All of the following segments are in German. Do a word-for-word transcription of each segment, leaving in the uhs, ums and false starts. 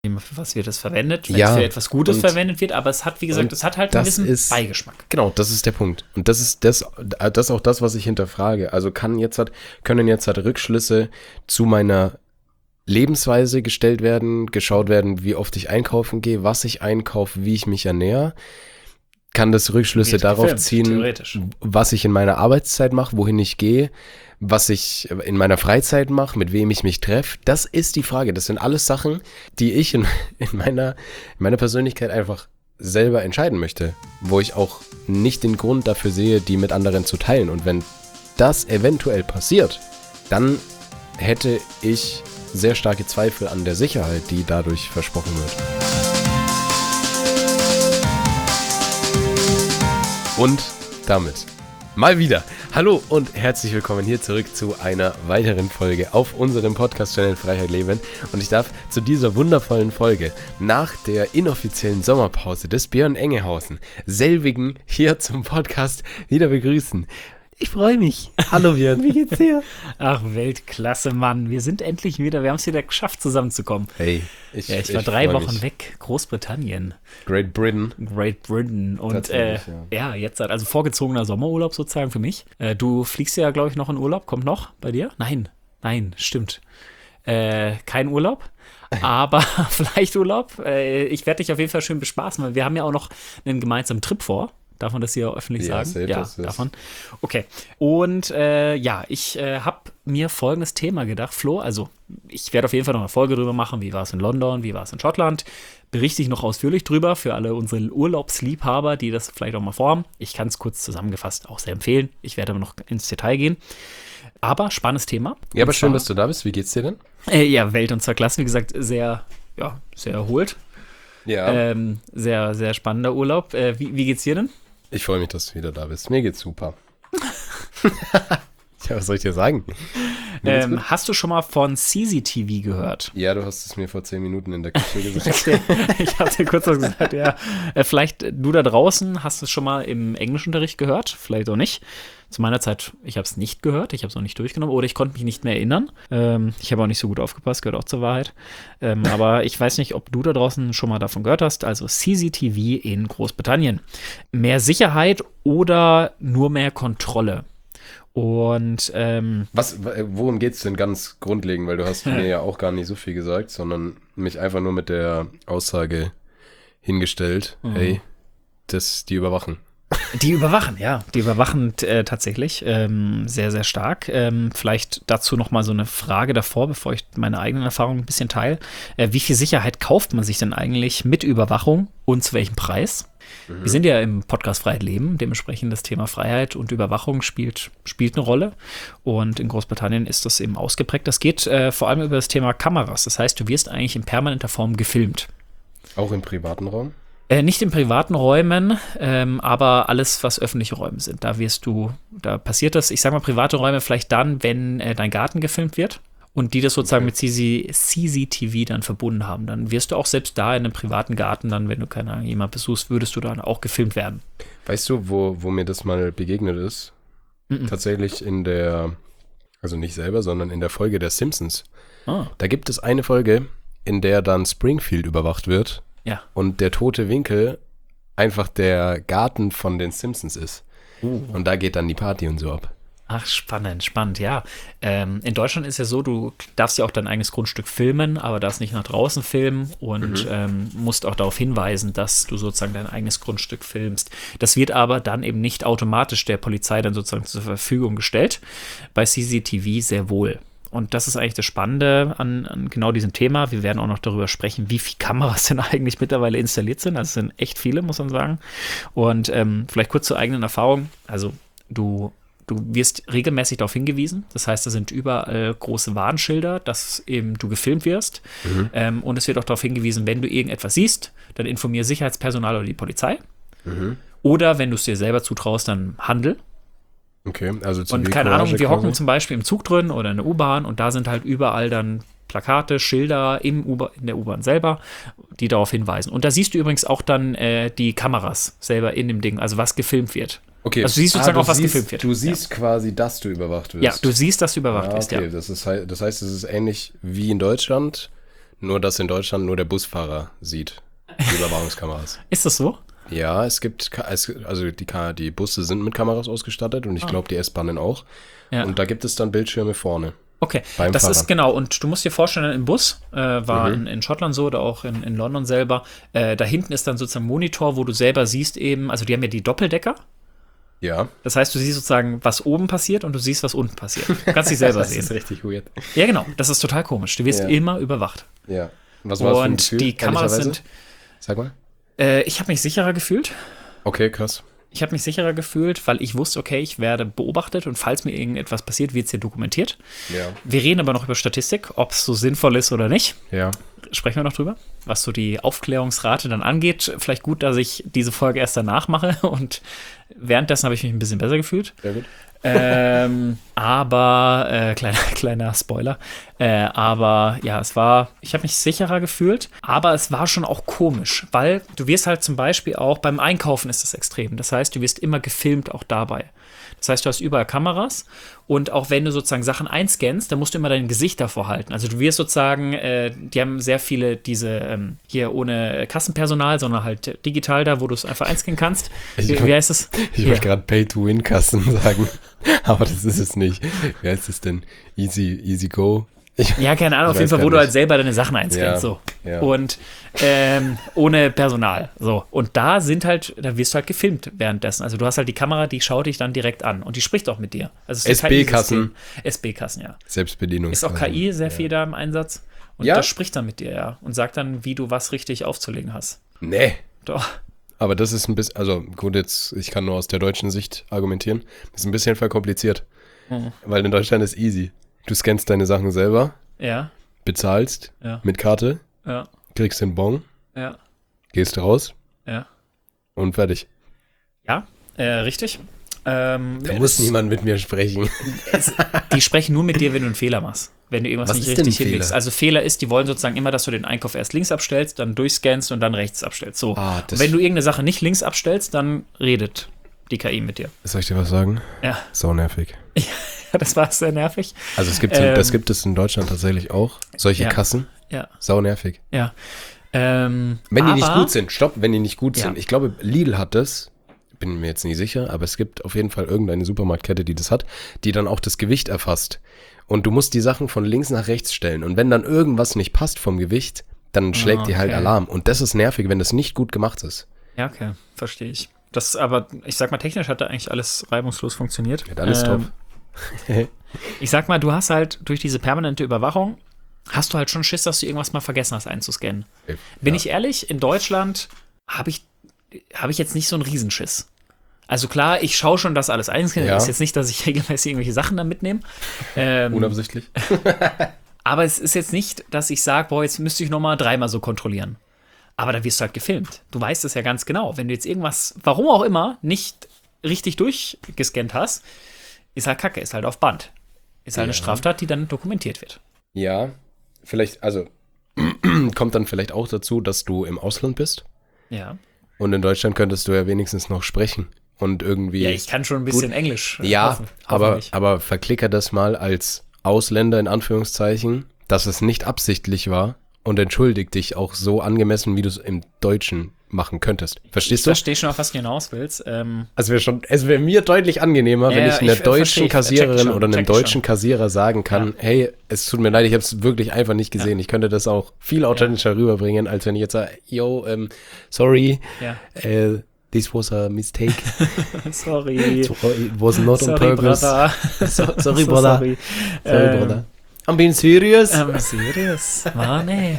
für was wird es verwendet, wenn Ja, es für etwas Gutes und- verwendet wird, aber es hat, wie gesagt, und es hat halt einen das gewissen ist- Beigeschmack. Genau, das ist der Punkt. Und das ist das, das ist auch das, was ich hinterfrage. Also kann jetzt halt, können jetzt halt Rückschlüsse zu meiner Lebensweise gestellt werden, geschaut werden, wie oft ich einkaufen gehe, was ich einkaufe, wie ich mich ernähre. Kann das Rückschlüsse Wird darauf gefilmt, ziehen, theoretisch. was ich in meiner Arbeitszeit mache, wohin ich gehe, was ich in meiner Freizeit mache, mit wem ich mich treffe. Das ist die Frage. Das sind alles Sachen, die ich in, in, meiner, in meiner Persönlichkeit einfach selber entscheiden möchte, wo ich auch nicht den Grund dafür sehe, die mit anderen zu teilen. Und wenn das eventuell passiert, dann hätte ich sehr starke Zweifel an der Sicherheit, die dadurch versprochen wird. Und damit mal wieder. Hallo und herzlich willkommen hier zurück zu einer weiteren Folge auf unserem Podcast-Channel Freiheit Leben. Und ich darf zu dieser wundervollen Folge nach der inoffiziellen Sommerpause des Björn Engehausen selbigen hier zum Podcast wieder begrüßen. Ich freue mich. Hallo Björn, wie geht's dir? Ach, Weltklasse, Mann. Wir sind endlich wieder, wir haben es wieder geschafft, zusammenzukommen. Hey, ich, Ja, ich war ich drei freu Wochen mich. weg, Großbritannien, Great Britain. Great Britain und äh, Tatsächlich, ja. jetzt halt, also vorgezogener Sommerurlaub sozusagen für mich. Äh, du fliegst ja, glaube ich, noch in Urlaub, kommt noch bei dir? Nein, nein, stimmt. Äh, kein Urlaub, aber vielleicht Urlaub. Äh, ich werde dich auf jeden Fall schön bespaßen, weil wir haben ja auch noch einen gemeinsamen Trip vor. Darf man das hier öffentlich Ja, sagen? safe, Ja, das ist- davon. Okay. Und äh, ja, ich äh, habe mir folgendes Thema gedacht, Flo. Also, ich werde auf jeden Fall noch eine Folge drüber machen. Wie war es in London? Wie war es in Schottland? Berichte ich noch ausführlich drüber für alle unsere Urlaubsliebhaber, die das vielleicht auch mal vorhaben. Ich kann es kurz zusammengefasst auch sehr empfehlen. Ich werde aber noch ins Detail gehen. Aber spannendes Thema. Ja, aber Und schön, zwar- dass du da bist. Wie geht's dir denn? äh, ja, Welt und zwar Klasse. Wie gesagt, sehr, ja, sehr erholt. Ja. Ähm, sehr, sehr spannender Urlaub. Äh, wie, wie geht's dir denn? Ich freue mich, dass du wieder da bist. Mir geht's super. Ja, was soll ich dir sagen? Mir geht's gut. Ähm, hast du schon mal von C C T V gehört? Ja, du hast es mir vor zehn Minuten in der Küche gesagt. Ich habe dir kurz was gesagt, ja. Äh, vielleicht äh, du da draußen hast es schon mal im Englischunterricht gehört, vielleicht auch nicht. Zu meiner Zeit, ich habe es nicht gehört, ich habe es auch nicht durchgenommen oder ich konnte mich nicht mehr erinnern. Ähm, ich habe auch nicht so gut aufgepasst, gehört auch zur Wahrheit. Ähm, aber ich weiß nicht, ob du da draußen schon mal davon gehört hast. Also C C T V in Großbritannien. Mehr Sicherheit oder nur mehr Kontrolle? Und ähm, Was, worum geht's denn ganz grundlegend? Weil du hast mir ja auch gar nicht so viel gesagt, sondern mich einfach nur mit der Aussage hingestellt, hey, das, die überwachen. die überwachen, ja. Die überwachen äh, tatsächlich ähm, sehr, sehr stark. Ähm, vielleicht dazu noch mal so eine Frage davor, bevor ich meine eigenen Erfahrungen ein bisschen teile. Äh, wie viel Sicherheit kauft man sich denn eigentlich mit Überwachung und zu welchem Preis? Wir sind ja im Podcast Freiheit Leben, dementsprechend das Thema Freiheit und Überwachung spielt, spielt eine Rolle. Und in Großbritannien ist das eben ausgeprägt. Das geht äh, vor allem über das Thema Kameras. Das heißt, du wirst eigentlich in permanenter Form gefilmt. Auch im privaten Raum? Äh, nicht in privaten Räumen, ähm, aber alles, was öffentliche Räume sind. Da wirst du, da passiert das, ich sag mal private Räume vielleicht dann, wenn äh, dein Garten gefilmt wird und die das sozusagen Okay. mit C C T V dann verbunden haben. Dann wirst du auch selbst da in einem privaten Garten dann, wenn du keine Ahnung, jemand besuchst, würdest du dann auch gefilmt werden. Weißt du, wo, wo mir das mal begegnet ist? Mhm. Tatsächlich in der, also nicht selber, sondern in der Folge der Simpsons. Ah, Da gibt es eine Folge, in der dann Springfield überwacht wird ja. und der tote Winkel einfach der Garten von den Simpsons ist. Und da geht dann die Party und so ab. Ach, spannend, spannend, ja. Ähm, in Deutschland ist ja so, du darfst ja auch dein eigenes Grundstück filmen, aber darfst nicht nach draußen filmen und ähm, musst auch darauf hinweisen, dass du sozusagen dein eigenes Grundstück filmst. Das wird aber dann eben nicht automatisch der Polizei dann sozusagen zur Verfügung gestellt. Bei C C T V sehr wohl. Und das ist eigentlich das Spannende an, an genau diesem Thema. Wir werden auch noch darüber sprechen, wie viele Kameras denn eigentlich mittlerweile installiert sind. Also es sind echt viele, muss man sagen. Und ähm, vielleicht kurz zur eigenen Erfahrung. Also du Du wirst regelmäßig darauf hingewiesen. Das heißt, da sind überall große Warnschilder, dass eben du gefilmt wirst. Mhm. Ähm, und es wird auch darauf hingewiesen, wenn du irgendetwas siehst, dann informiere Sicherheitspersonal oder die Polizei. Mhm. Oder wenn du es dir selber zutraust, dann handel. Okay, also Und keine Ahnung, wir hocken zum Beispiel im Zug drin oder in der U-Bahn und da sind halt überall dann Plakate, Schilder im U-Bahn, in der U-Bahn selber, die darauf hinweisen. Und da siehst du übrigens auch dann äh, die Kameras selber in dem Ding, also was gefilmt wird. Okay. Also du siehst sozusagen ah, auch, was siehst, gefilmt wird. Du siehst quasi, dass du überwacht wirst. Ja, du siehst, dass du überwacht ah, wirst, okay. ja. Das, ist, das heißt, es ist ähnlich wie in Deutschland, Nur, dass in Deutschland nur der Busfahrer sieht die Überwachungskameras. Ist das so? Ja, es gibt, also die, die Busse sind mit Kameras ausgestattet und ich glaube, die S-Bahnen auch. Ja. Und da gibt es dann Bildschirme vorne. Okay, das Fahrrad. Ist genau, und du musst dir vorstellen, im Bus, äh, war mhm. in, in Schottland so oder auch in, in London selber, äh, da hinten ist dann sozusagen ein Monitor, wo du selber siehst eben, also die haben ja die Doppeldecker. Ja. Das heißt, du siehst sozusagen, was oben passiert und du siehst, was unten passiert. Du kannst dich selber das sehen. Das ist richtig weird. Ja, genau, das ist total komisch. Du wirst ja. immer überwacht. Ja. Was war das für ein Gefühl, und die Kameras sind. Sag mal. Äh, ich habe mich sicherer gefühlt. Okay, krass. Ich habe mich sicherer gefühlt, weil ich wusste, okay, ich werde beobachtet und falls mir irgendetwas passiert, wird es hier dokumentiert. Ja. Wir reden aber noch über Statistik, ob es so sinnvoll ist oder nicht. Ja. Sprechen wir noch drüber, was so die Aufklärungsrate dann angeht. Vielleicht gut, dass ich diese Folge erst danach mache und währenddessen habe ich mich ein bisschen besser gefühlt. Sehr gut. ähm, aber, äh, kleiner, kleiner Spoiler, äh, aber ja, es war, ich habe mich sicherer gefühlt, aber es war schon auch komisch, weil du wirst halt zum Beispiel auch, beim Einkaufen ist das extrem, das heißt, du wirst immer gefilmt auch dabei. Das heißt, du hast überall Kameras und auch wenn du sozusagen Sachen einscannst, dann musst du immer dein Gesicht davor halten. Also du wirst sozusagen, äh, die haben sehr viele diese, ähm, hier ohne Kassenpersonal, sondern halt digital da, wo du es einfach einscannen kannst. Ich wie, wie heißt es? Ich wollte gerade Pay-to-Win-Kassen sagen, aber das ist es nicht. Wie heißt es denn? Easy, easy go? Ich, ja, keine Ahnung, auf jeden Fall, wo nicht. Du halt selber deine Sachen einscannst, ja, so. Ja. Und ähm, ohne Personal, so. Und da sind halt, da wirst du halt gefilmt währenddessen. Also du hast halt die Kamera, die schaut dich dann direkt an und die spricht auch mit dir. Also S B-Kassen. S B-Kassen, ja. Selbstbedienung. Ist auch K I sehr ja. viel da im Einsatz. Und ja? das spricht dann mit dir, ja. Und sagt dann, wie du was richtig aufzulegen hast. Nee. Doch. Aber das ist ein bisschen, also gut, jetzt, ich kann nur aus der deutschen Sicht argumentieren. Das ist ein bisschen verkompliziert. Mhm. Weil in Deutschland ist easy. Du scannst deine Sachen selber. Ja. Bezahlst ja. mit Karte, ja. kriegst den Bon, ja. gehst raus ja. und fertig. Ja, äh, richtig. Ähm, da muss niemand mit mir sprechen. Es, die sprechen nur mit dir, wenn du einen Fehler machst. Wenn du irgendwas Was nicht ist richtig denn ein hinlegst. Fehler? Also Fehler ist, die wollen sozusagen immer, dass du den Einkauf erst links abstellst, dann durchscannst und dann rechts abstellst. So. Ah, und wenn du irgendeine Sache nicht links abstellst, dann redet die K I mit dir. Soll ich dir was sagen? Ja. Sau nervig. Ja, das war sehr nervig. Also es gibt, ähm, das gibt es in Deutschland tatsächlich auch. Solche ja. Kassen. Ja. Sau nervig. Ja. Ähm, wenn die aber, nicht gut sind, stopp, wenn die nicht gut ja. sind. Ich glaube, Lidl hat das, bin mir jetzt nicht sicher, aber es gibt auf jeden Fall irgendeine Supermarktkette, die das hat, die dann auch das Gewicht erfasst. Und du musst die Sachen von links nach rechts stellen. Und wenn dann irgendwas nicht passt vom Gewicht, dann schlägt ah, okay. die halt Alarm. Und das ist nervig, wenn das nicht gut gemacht ist. Ja, okay, verstehe ich. Das aber, ich sag mal, technisch hat da eigentlich alles reibungslos funktioniert. Ja, dann ist ähm, top. Ich sag mal, du hast halt durch diese permanente Überwachung, hast du halt schon Schiss, dass du irgendwas mal vergessen hast einzuscannen. Ja. Bin ich ehrlich, in Deutschland habe ich, hab ich jetzt nicht so einen Riesenschiss. Also klar, ich schaue schon, dass alles einscannt. Ja. Ist jetzt nicht, dass ich regelmäßig irgendwelche Sachen da mitnehme. Ähm, Unabsichtlich. Aber es ist jetzt nicht, dass ich sage, boah, jetzt müsste ich noch mal dreimal so kontrollieren. Aber da wirst du halt gefilmt. Du weißt es ja ganz genau. Wenn du jetzt irgendwas, warum auch immer, nicht richtig durchgescannt hast, ist halt Kacke, ist halt auf Band. Ist halt ja. eine Straftat, die dann dokumentiert wird. Ja, vielleicht, also kommt dann vielleicht auch dazu, dass du im Ausland bist. Ja. Und in Deutschland könntest du ja wenigstens noch sprechen und irgendwie. Ja, ich kann schon ein bisschen gut. Englisch. Äh, ja, hoffen, aber, aber verklicker das mal als Ausländer in Anführungszeichen, dass es nicht absichtlich war und entschuldig dich auch so angemessen, wie du es im Deutschen machen könntest. Verstehst ich du? Ich verstehe schon, auf was du hinaus willst. Ähm, also wär schon, es wäre mir deutlich angenehmer, ja, wenn ich einer ich, deutschen ich, Kassiererin schon, oder einem deutschen schon. Kassierer sagen kann, ja. hey, es tut mir leid, ich habe es wirklich einfach nicht gesehen. Ja. Ich könnte das auch viel authentischer ja. rüberbringen, als wenn ich jetzt sage, yo, um, sorry, ja. uh, this was a mistake. sorry. It was not sorry, on purpose. Brother. so, sorry, so brother. Sorry, sorry ähm, brother. I'm being serious. I'm serious. Mann, ey.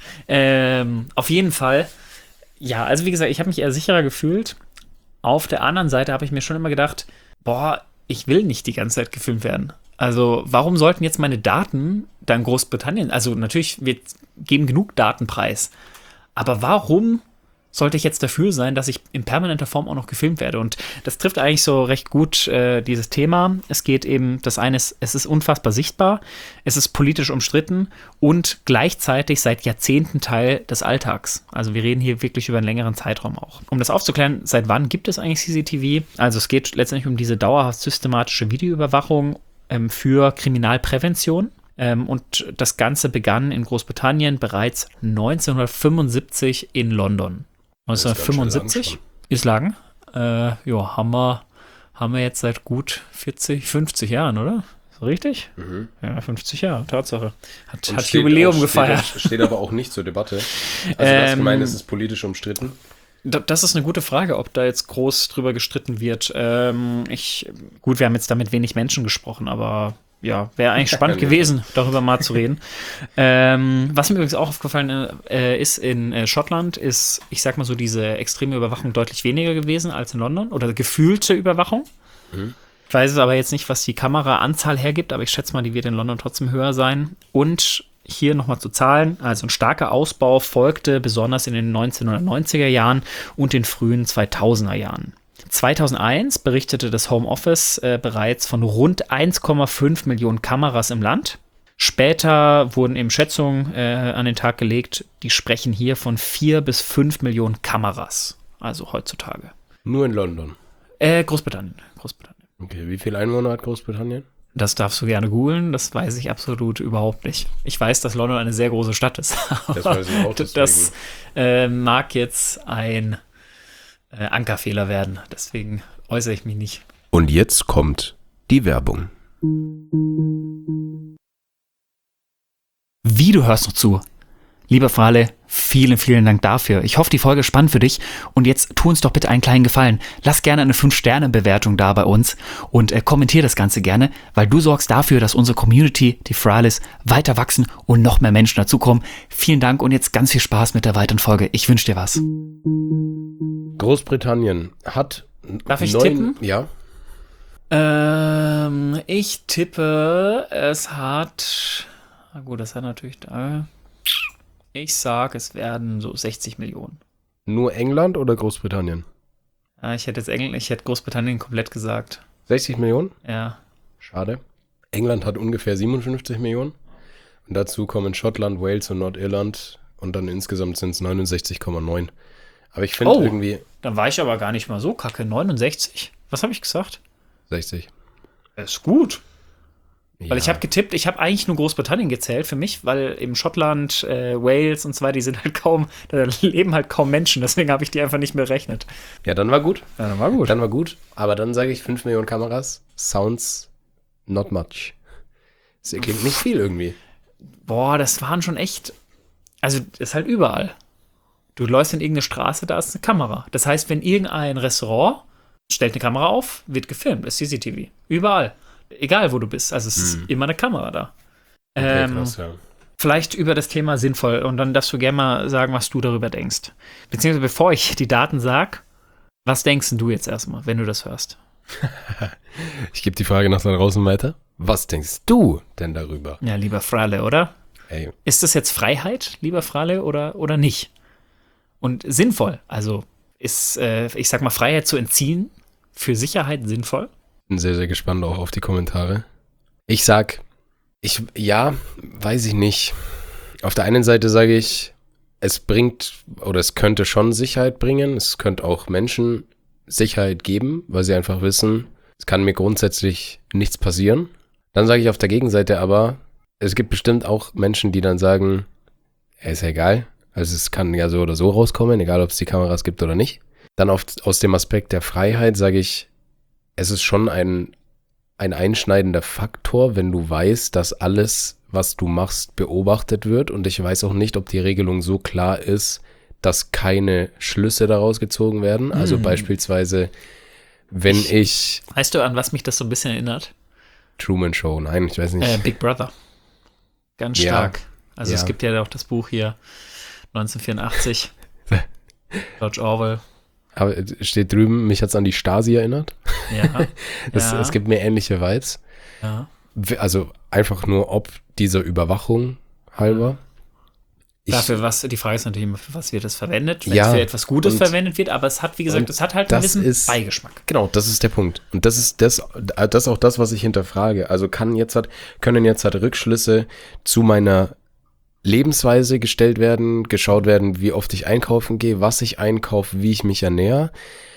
Ähm, auf jeden Fall. Ja, also wie gesagt, ich habe mich eher sicherer gefühlt. Auf der anderen Seite habe ich mir schon immer gedacht, boah, ich will nicht die ganze Zeit gefilmt werden. Also warum sollten jetzt meine Daten dann Großbritannien, also natürlich, wir geben genug Datenpreis, aber warum sollte ich jetzt dafür sein, dass ich in permanenter Form auch noch gefilmt werde? Und das trifft eigentlich so recht gut äh, dieses Thema. Es geht eben, das eine ist, es ist unfassbar sichtbar, es ist politisch umstritten und gleichzeitig seit Jahrzehnten Teil des Alltags. Also wir reden hier wirklich über einen längeren Zeitraum auch. Um das aufzuklären, seit wann gibt es eigentlich C C T V? Also es geht letztendlich um diese dauerhaft systematische Videoüberwachung ähm, für Kriminalprävention. Ähm, und das Ganze begann in Großbritannien bereits neunzehnhundertfünfundsiebzig in London. neunzehnhundertfünfundsiebzig ist lang. Äh, ja, haben wir, haben wir jetzt seit gut vierzig, fünfzig Jahren, oder? Ist richtig? Mhm. Ja, fünfzig Jahre, Tatsache. Hat, Und hat steht Jubiläum auch, gefeiert. Steht, steht aber auch nicht zur Debatte. Also das Ähm, gemeint ist, es politisch umstritten. Das ist eine gute Frage, ob da jetzt groß drüber gestritten wird. Ähm, ich, gut, wir haben jetzt da mit wenig Menschen gesprochen, aber ja, wäre eigentlich spannend gewesen, darüber mal zu reden. Ähm, was mir übrigens auch aufgefallen äh, ist, in äh, Schottland ist, ich sag mal so, diese extreme Überwachung deutlich weniger gewesen als in London oder gefühlte Überwachung. Mhm. Ich weiß es aber jetzt nicht, was die Kameraanzahl hergibt, aber ich schätze mal, die wird in London trotzdem höher sein. Und hier nochmal zu Zahlen, also ein starker Ausbau folgte besonders in den neunzehnhundertneunziger Jahren und den frühen zweitausender Jahren. zweitausendeins berichtete das Home Office äh, bereits von rund eins Komma fünf Millionen Kameras im Land. Später wurden eben Schätzungen äh, an den Tag gelegt, die sprechen hier von vier bis fünf Millionen Kameras, also heutzutage. Nur in London? Äh, Großbritannien, Großbritannien. Okay, wie viele Einwohner hat Großbritannien? Das darfst du gerne googeln, das weiß ich absolut überhaupt nicht. Ich weiß, dass London eine sehr große Stadt ist. Das weiß ich auch, deswegen. Das äh, mag jetzt ein äh, Ankerfehler werden, deswegen äußere ich mich nicht. Und jetzt kommt die Werbung. Wie, du hörst noch zu? Lieber Frale, vielen, vielen Dank dafür. Ich hoffe, die Folge ist spannend für dich. Und jetzt tu uns doch bitte einen kleinen Gefallen. Lass gerne eine fünf Sterne Bewertung da bei uns und äh, kommentier das Ganze gerne, weil du sorgst dafür, dass unsere Community, die Frales, weiter wachsen und noch mehr Menschen dazukommen. Vielen Dank und jetzt ganz viel Spaß mit der weiteren Folge. Ich wünsche dir was. Großbritannien hat Darf ich neun, tippen? Ja. Ähm, ich tippe, es hat... Na gut, das hat natürlich da... Ich sag, es werden so sechzig Millionen. Nur England oder Großbritannien? Ja, ich hätte jetzt England, ich hätte Großbritannien komplett gesagt. sechzig Millionen? Ja. Schade. England hat ungefähr siebenundfünfzig Millionen. Und dazu kommen Schottland, Wales und Nordirland. Und dann insgesamt sind es neunundsechzig Komma neun. Aber ich finde oh, irgendwie... Dann war ich aber gar nicht mal so kacke. neunundsechzig? Was habe ich gesagt? sechzig. Das ist gut. Ja. Weil ich habe getippt, ich habe eigentlich nur Großbritannien gezählt für mich, weil eben Schottland, äh, Wales und so weiter, die sind halt kaum, da leben halt kaum Menschen, deswegen habe ich die einfach nicht mehr berechnet. Ja, dann war gut. Ja, dann war gut. Dann war gut. Aber dann sage ich fünf Millionen Kameras. Sounds not much. Das klingt nicht viel irgendwie. Boah, das waren schon echt, also das ist halt überall. Du läufst in irgendeine Straße, da ist eine Kamera. Das heißt, wenn irgendein Restaurant stellt eine Kamera auf, wird gefilmt, ist C C T V. Überall. Egal, wo du bist. Also es hm. ist immer eine Kamera da. Okay, ähm, krass, ja. Vielleicht über das Thema sinnvoll. Und dann darfst du gerne mal sagen, was du darüber denkst. Beziehungsweise bevor ich die Daten sag, was denkst du jetzt erstmal, wenn du das hörst? Ich gebe die Frage nach da draußen weiter. Was denkst du denn darüber? Ja, lieber Frale, oder? Ey. Ist das jetzt Freiheit, lieber Frale, oder, oder nicht? Und sinnvoll. Also ist, äh, ich sag mal, Freiheit zu entziehen für Sicherheit sinnvoll? Bin sehr, sehr gespannt auch auf die Kommentare. Ich sag, ich, ja, weiß ich nicht. Auf der einen Seite sage ich, es bringt oder es könnte schon Sicherheit bringen. Es könnte auch Menschen Sicherheit geben, weil sie einfach wissen, es kann mir grundsätzlich nichts passieren. Dann sage ich auf der Gegenseite aber, es gibt bestimmt auch Menschen, die dann sagen, ja, ist ja egal. Also es kann ja so oder so rauskommen, egal ob es die Kameras gibt oder nicht. Dann auf, aus dem Aspekt der Freiheit sage ich, es ist schon ein, ein einschneidender Faktor, wenn du weißt, dass alles, was du machst, beobachtet wird. Und ich weiß auch nicht, ob die Regelung so klar ist, dass keine Schlüsse daraus gezogen werden. Also hm. beispielsweise, wenn ich, ich... Weißt du, an was mich das so ein bisschen erinnert? Truman Show, nein, ich weiß nicht. Äh, Big Brother. Ganz stark. Ja, also ja. Es gibt ja auch das Buch hier, neunzehnhundertvierundachtzig, George Orwell. Aber steht drüben, mich hat es an die Stasi erinnert. Ja. es, ja. es gibt mir ähnliche Vibes. Ja. Also einfach nur ob dieser Überwachung halber. Ich, Dafür, was, die Frage ist natürlich immer, für was wird es verwendet, wenn ja, es für etwas Gutes und, verwendet wird, aber es hat, wie gesagt, es hat halt einen gewissen ist, Beigeschmack. Genau, das ist der Punkt. Und das ist das, das ist auch das, was ich hinterfrage. Also kann jetzt halt, können jetzt halt Rückschlüsse zu meiner Lebensweise gestellt werden, geschaut werden, wie oft ich einkaufen gehe, was ich einkaufe, wie ich mich ernähre.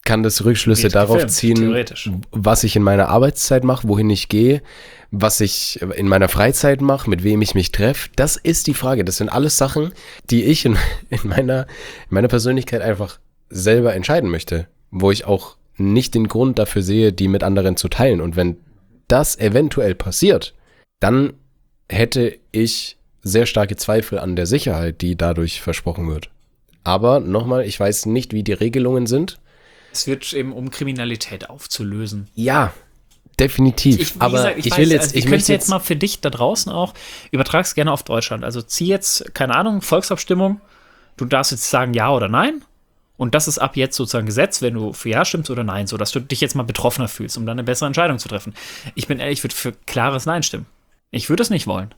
kann das Rückschlüsse Wird darauf gefilmt, ziehen, theoretisch. was ich in meiner Arbeitszeit mache, wohin ich gehe, was ich in meiner Freizeit mache, mit wem ich mich treffe. Das ist die Frage. Das sind alles Sachen, die ich in, in, meiner, in meiner Persönlichkeit einfach selber entscheiden möchte, wo ich auch nicht den Grund dafür sehe, die mit anderen zu teilen. Und wenn das eventuell passiert, dann hätte ich sehr starke Zweifel an der Sicherheit, die dadurch versprochen wird. Aber nochmal, ich weiß nicht, wie die Regelungen sind. Es wird eben, um Kriminalität aufzulösen. Ja, definitiv. Ich, wie aber gesagt, ich, ich weiß, will jetzt, also ich wir möchte jetzt mal für dich da draußen auch, übertrag es gerne auf Deutschland. Also zieh jetzt, keine Ahnung, Volksabstimmung, du darfst jetzt sagen ja oder nein. Und das ist ab jetzt sozusagen Gesetz, wenn du für ja stimmst oder nein, so dass du dich jetzt mal betroffener fühlst, um dann eine bessere Entscheidung zu treffen. Ich bin ehrlich, ich würde für klares Nein stimmen. Ich würde es nicht wollen.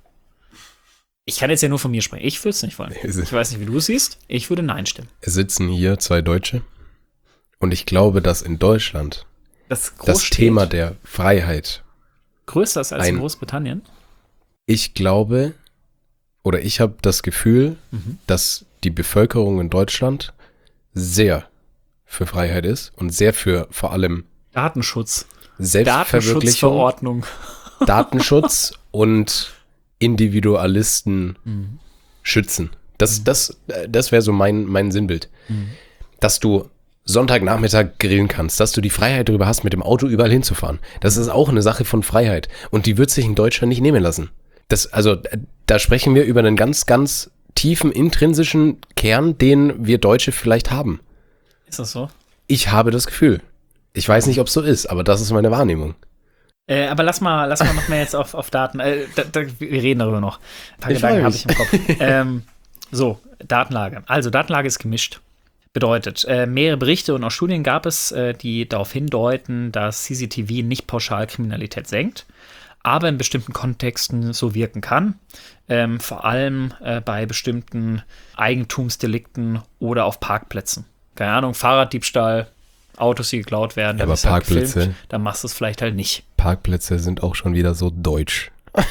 Ich kann jetzt ja nur von mir sprechen. Ich würde es nicht wollen. Ich weiß nicht, wie du es siehst. Ich würde Nein stimmen. Es sitzen hier zwei Deutsche und ich glaube, dass in Deutschland das, das Thema der Freiheit größer ist als ein, in Großbritannien. Ich glaube oder ich habe das Gefühl, mhm. dass die Bevölkerung in Deutschland sehr für Freiheit ist und sehr für vor allem Datenschutz. Selbstverwirklichung, Datenschutzverordnung. Datenschutz und Individualisten mhm. schützen. Das, mhm. das, das wäre so mein, mein Sinnbild. Mhm. Dass du Sonntagnachmittag grillen kannst, dass du die Freiheit darüber hast, mit dem Auto überall hinzufahren. Das ist auch eine Sache von Freiheit. Und die wird sich in Deutschland nicht nehmen lassen. Das, also, da sprechen wir über einen ganz, ganz tiefen, intrinsischen Kern, den wir Deutsche vielleicht haben. Ist das so? Ich habe das Gefühl. Ich weiß nicht, ob es so ist, aber das ist meine Wahrnehmung. Äh, aber lass mal, lass mal noch mehr jetzt auf, auf Daten. Äh, da, da, wir reden darüber noch. Ein paar ich Gedanken habe ich im Kopf. ähm, so, Datenlage. Also, Datenlage ist gemischt. Bedeutet, äh, mehrere Berichte und auch Studien gab es, äh, die darauf hindeuten, dass C C T V nicht pauschal Kriminalität senkt, aber in bestimmten Kontexten so wirken kann. Ähm, vor allem äh, bei bestimmten Eigentumsdelikten oder auf Parkplätzen. Keine Ahnung, Fahrraddiebstahl, Autos, die geklaut werden. Ja, aber Parkplätze. Gefilmt, dann machst du es vielleicht halt nicht. Parkplätze sind auch schon wieder so deutsch.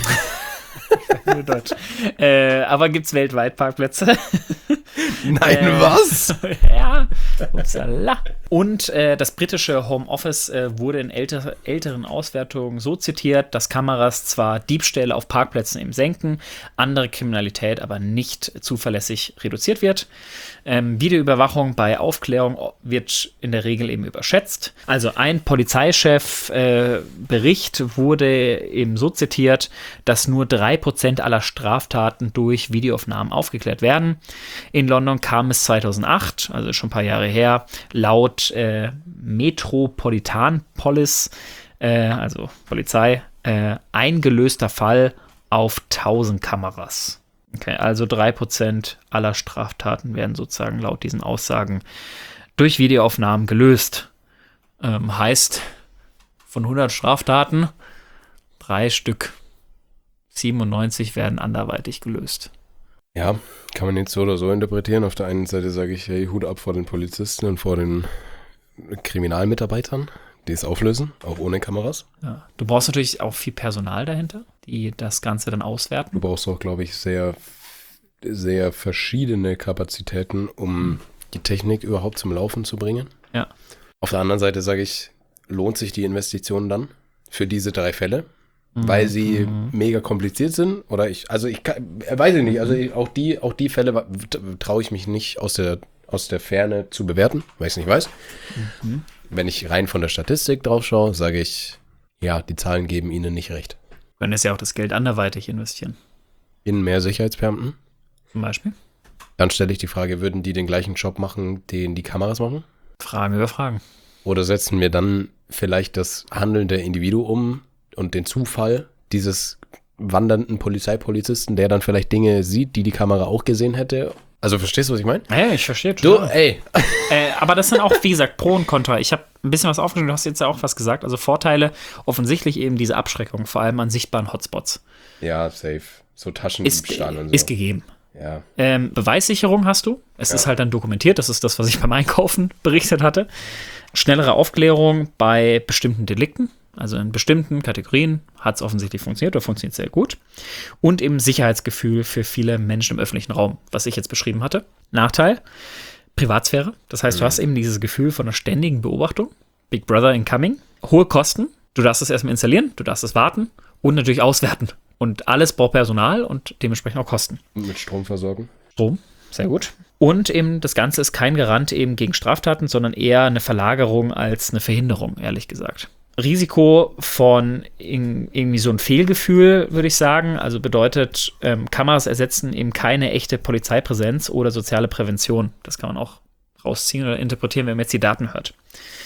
Nur deutsch. Äh, aber gibt es weltweit Parkplätze? Nein, äh, was? Ja, upsala. Und äh, das britische Home Office äh, wurde in älter, älteren Auswertungen so zitiert, dass Kameras zwar Diebstähle auf Parkplätzen eben senken, andere Kriminalität aber nicht zuverlässig reduziert wird. Ähm, Videoüberwachung bei Aufklärung wird in der Regel eben überschätzt. Also ein Polizeichef äh, Bericht wurde eben so zitiert, dass nur drei Prozent aller Straftaten durch Videoaufnahmen aufgeklärt werden. In London kam es zweitausendacht, also schon ein paar Jahre her, laut äh, Metropolitan Police, äh, also Polizei, äh, ein gelöster Fall auf tausend Kameras. Okay, also drei Prozent aller Straftaten werden sozusagen laut diesen Aussagen durch Videoaufnahmen gelöst. Ähm, heißt, von hundert Straftaten, drei Stück, siebenundneunzig werden anderweitig gelöst. Ja, kann man jetzt so oder so interpretieren. Auf der einen Seite sage ich, hey, Hut ab vor den Polizisten und vor den Kriminalmitarbeitern, die es auflösen, auch ohne Kameras. Ja. Du brauchst natürlich auch viel Personal dahinter, die das Ganze dann auswerten. Du brauchst auch, glaube ich, sehr, sehr verschiedene Kapazitäten, um die Technik überhaupt zum Laufen zu bringen. Ja. Auf der anderen Seite sage ich, lohnt sich die Investition dann für diese drei Fälle? Weil sie mhm. mega kompliziert sind oder ich, also ich kann, weiß ich nicht, also ich, auch die, auch die Fälle traue ich mich nicht aus der, aus der Ferne zu bewerten, weil ich es nicht weiß. Mhm. Wenn ich rein von der Statistik drauf schaue, sage ich, ja, die Zahlen geben ihnen nicht recht. Können es ja auch das Geld anderweitig investieren. In mehr Sicherheitsbeamten? Zum Beispiel? Dann stelle ich die Frage, würden die den gleichen Job machen, den die Kameras machen? Fragen über Fragen. Oder setzen wir dann vielleicht das Handeln der Individuen und den Zufall dieses wandernden Polizeipolizisten, der dann vielleicht Dinge sieht, die die Kamera auch gesehen hätte. Also verstehst du, was ich meine? Ja, ich verstehe. Du, ey. Äh, aber das sind auch, wie gesagt, Pro und Contra. Ich habe ein bisschen was aufgeschrieben, du hast jetzt ja auch was gesagt. Also Vorteile, offensichtlich eben diese Abschreckung, vor allem an sichtbaren Hotspots. Ja, safe. So Taschendiebstahl und so. Ist gegeben. Ja. Ähm, Beweissicherung hast du. Es ja. ist halt dann dokumentiert. Das ist das, was ich beim Einkaufen berichtet hatte. Schnellere Aufklärung bei bestimmten Delikten. Also in bestimmten Kategorien hat es offensichtlich funktioniert oder funktioniert sehr gut. Und eben Sicherheitsgefühl für viele Menschen im öffentlichen Raum, was ich jetzt beschrieben hatte. Nachteil, Privatsphäre. Das heißt, Mhm. du hast eben dieses Gefühl von einer ständigen Beobachtung. Big Brother incoming. Hohe Kosten. Du darfst es erstmal installieren, du darfst es warten und natürlich auswerten. Und alles braucht Personal und dementsprechend auch Kosten. Mit Strom versorgen. Strom, sehr gut. Und eben das Ganze ist kein Garant eben gegen Straftaten, sondern eher eine Verlagerung als eine Verhinderung, ehrlich gesagt. Risiko von in, irgendwie so ein Fehlgefühl, würde ich sagen. Also bedeutet, ähm, Kameras ersetzen eben keine echte Polizeipräsenz oder soziale Prävention. Das kann man auch rausziehen oder interpretieren, wenn man jetzt die Daten hört.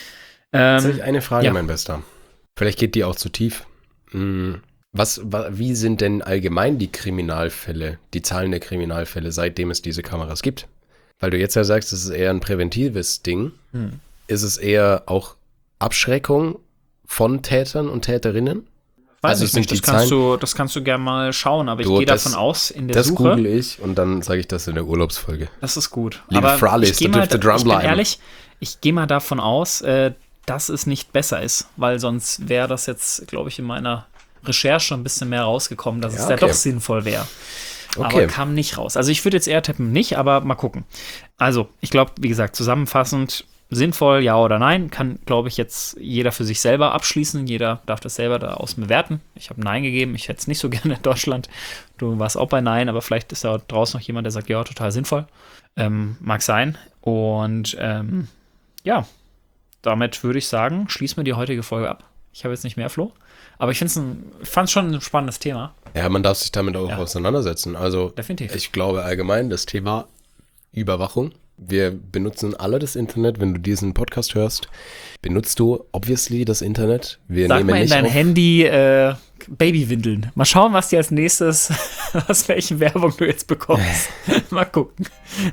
Ähm, Jetzt habe ich eine Frage, ja. mein Bester. Vielleicht geht die auch zu tief. Hm, Was, wa- wie sind denn allgemein die Kriminalfälle, die Zahlen der Kriminalfälle, seitdem es diese Kameras gibt? Weil du jetzt ja sagst, es ist eher ein präventives Ding. Hm. Ist es eher auch Abschreckung von Tätern und Täterinnen? Weiß Also ich sind nicht, das die kannst, Zahlen- du, das kannst du gerne mal schauen, aber ich Du, gehe das- davon aus, in der Das Suche, google ich und dann sage ich das in der Urlaubsfolge. das ist gut. Liebe aber Frallis, ich gehe da mal, dürft ihr ich bin dranbleiben. ehrlich, ich gehe mal davon aus, äh, dass es nicht besser ist, weil sonst wäre das jetzt, glaube ich, in meiner Recherche ein bisschen mehr rausgekommen, dass Ja, es ja okay. doch sinnvoll wäre. Aber Okay. kam nicht raus. Also ich würde jetzt eher tippen, nicht, aber mal gucken. Also, ich glaube, wie gesagt, zusammenfassend, sinnvoll, ja oder nein, kann, glaube ich, jetzt jeder für sich selber abschließen. Jeder darf das selber da außen bewerten. Ich habe Nein gegeben, ich hätte es nicht so gerne in Deutschland. Du warst auch bei Nein, aber vielleicht ist da draußen noch jemand, der sagt, ja, total sinnvoll. Ähm, mag sein. Und ähm, ja, damit würde ich sagen, schließen wir die heutige Folge ab. Ich habe jetzt nicht mehr, Flo. Aber ich fand es schon ein spannendes Thema. Ja, man darf sich damit auch Ja. auseinandersetzen. Also Definitiv. ich glaube allgemein das Thema Überwachung. Wir benutzen alle das Internet. Wenn du diesen Podcast hörst, benutzt du obviously das Internet. Wir Sag nehmen mal in nicht dein auf. Handy äh, Babywindeln. Mal schauen, was dir als nächstes, aus welchen Werbung du jetzt bekommst. Mal gucken.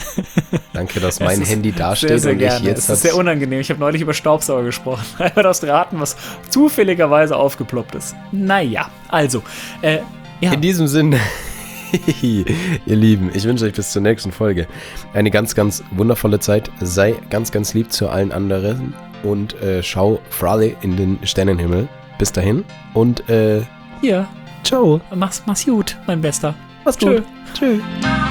Danke, dass Es mein ist Handy dasteht sehr, sehr und gerne. ich jetzt Es ist sehr unangenehm. Ich habe neulich über Staubsauger gesprochen. Einfach das raten, was zufälligerweise aufgeploppt ist. Naja, also, äh, ja. In diesem Sinne, ihr Lieben, ich wünsche euch bis zur nächsten Folge eine ganz, ganz wundervolle Zeit. Sei ganz, ganz lieb zu allen anderen und äh, schau Frale in den Sternenhimmel. Bis dahin und äh, Hier, ciao. mach's, mach's gut, mein Bester. Mach's Tschö. gut. Tschüss.